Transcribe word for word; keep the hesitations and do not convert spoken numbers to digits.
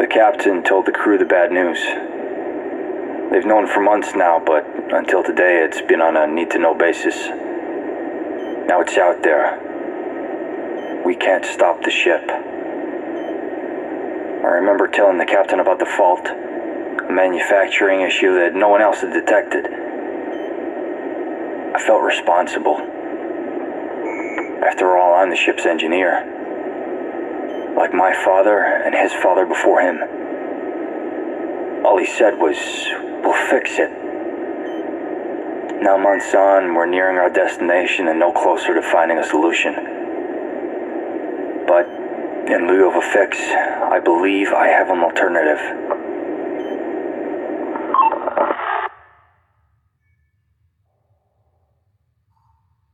captain told the crew the bad news. They've known for months now, but until today it's been on a need-to-know basis. Now it's out there. We can't stop the ship. I remember telling the captain about the fault, a manufacturing issue that no one else had detected. I felt responsible. After all, I'm the ship's engineer. Like my father and his father before him. All he said was, we'll fix it. Now months on, we're nearing our destination and no closer to finding a solution. But in lieu of a fix, I believe I have an alternative.